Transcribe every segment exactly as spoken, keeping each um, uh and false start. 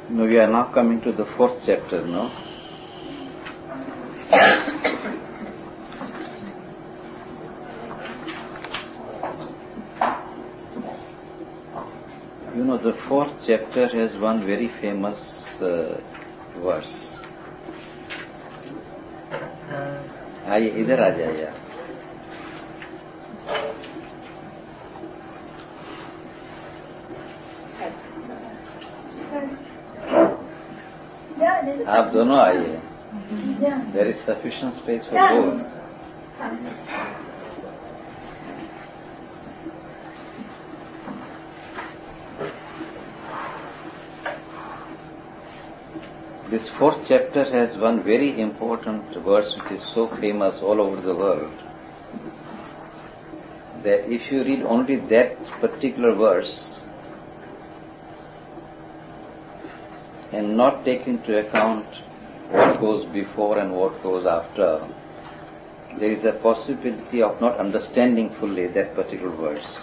No, we are now coming to the fourth chapter, no? You know, the fourth chapter has one very famous uh, verse. आइए इधर आ जाइए आप. आप दोनों आइए. There is sufficient space for both. This fourth chapter has one very important verse which is so famous all over the world that if you read only that particular verse and not take into account what goes before and what goes after, there is a possibility of not understanding fully that particular verse.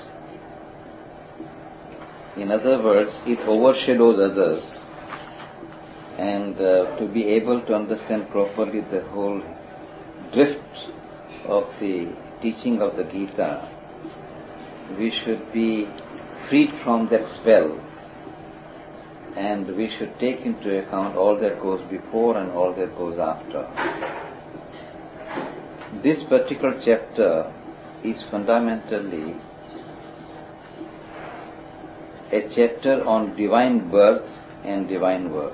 In other words, it overshadows others. And uh, to be able to understand properly the whole drift of the teaching of the Gita, we should be freed from that spell, and we should take into account all that goes before and all that goes after. This particular chapter is fundamentally a chapter on divine birth and divine work.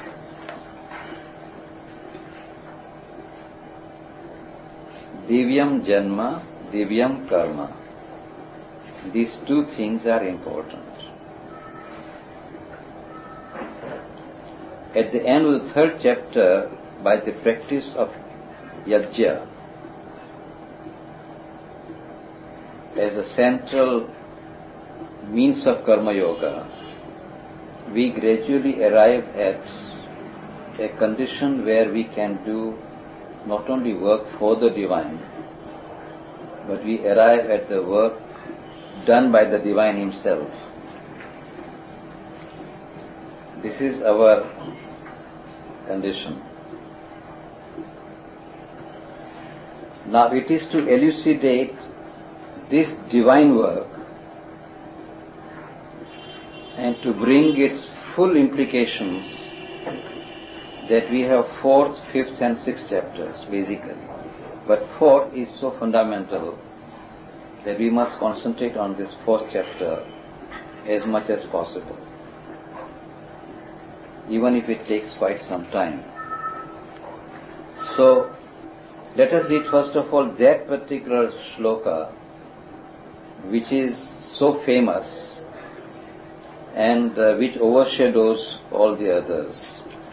Divyam Janma, Divyam Karma. These two things are important. At the end of the third chapter, by the practice of Yajna as a central means of Karma Yoga, we gradually arrive at a condition where we can do not only work for the divine, but we arrive at the work done by the divine himself. This is our condition. Now it is to elucidate this divine work and to bring its full implications that we have fourth, fifth and sixth chapters basically. But fourth is so fundamental that we must concentrate on this fourth chapter as much as possible, even if it takes quite some time. So, let us read first of all that particular shloka which is so famous and uh, which overshadows all the others.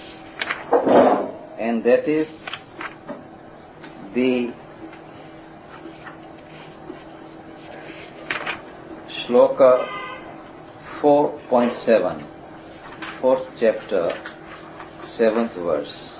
And that is the shloka four point seven, fourth chapter, seventh verse.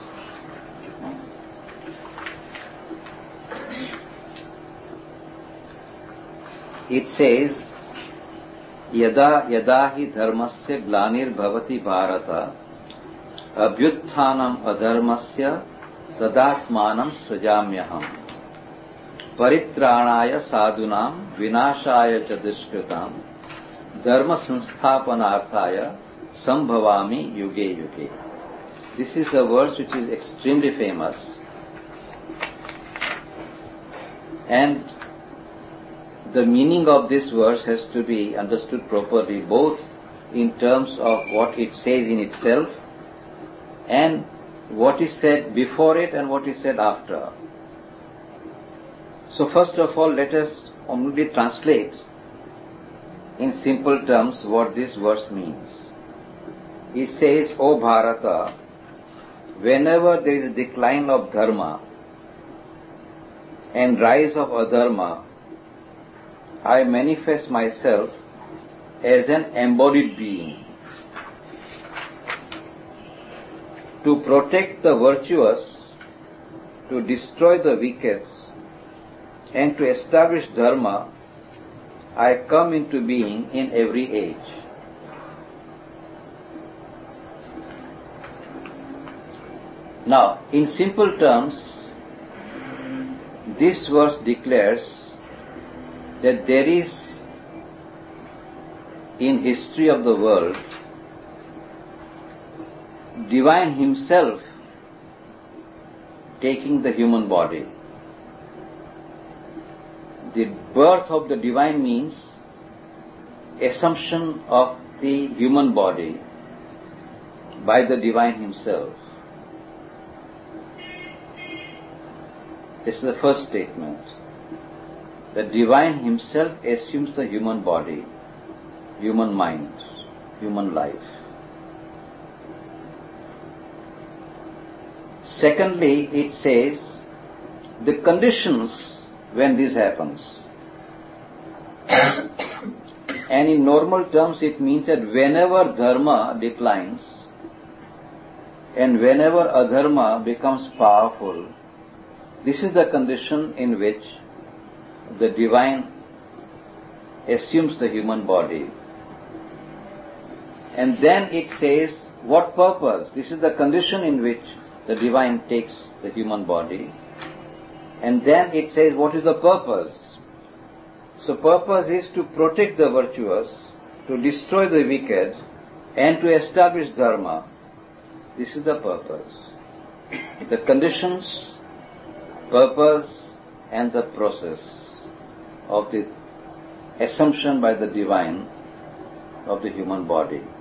It says, Yada yada hi dharmasya glanir bhavati bharata abhyutthanam adharmasya tadatmanam svajamyaham paritranaya sadhunam vinashaya cha dushkritam dharma sansthapanarthaya sambhavami yuge yuge. This is a verse which is extremely famous, and the meaning of this verse has to be understood properly, both in terms of what it says in itself and what is said before it and what is said after. So first of all, let us only translate in simple terms what this verse means. It says, O Bharata, whenever there is a decline of dharma and rise of adharma, I manifest myself as an embodied being to protect the virtuous, to destroy the wicked, and to establish dharma. I come into being in every age. Now, in simple terms, this verse declares that there is in history of the world divine himself taking the human body. The birth of the divine means assumption of the human body by the divine himself. This is the first statement. The divine himself assumes the human body, human mind, human life. Secondly, it says the conditions when this happens. And in normal terms it means that whenever dharma declines and whenever adharma becomes powerful, this is the condition in which the divine assumes the human body. And then it says, what purpose? This is the condition in which the divine takes the human body. And then it says, what is the purpose? So purpose is to protect the virtuous, to destroy the wicked, and to establish dharma. This is the purpose. The conditions, purpose, and the process of the assumption by the divine of the human body.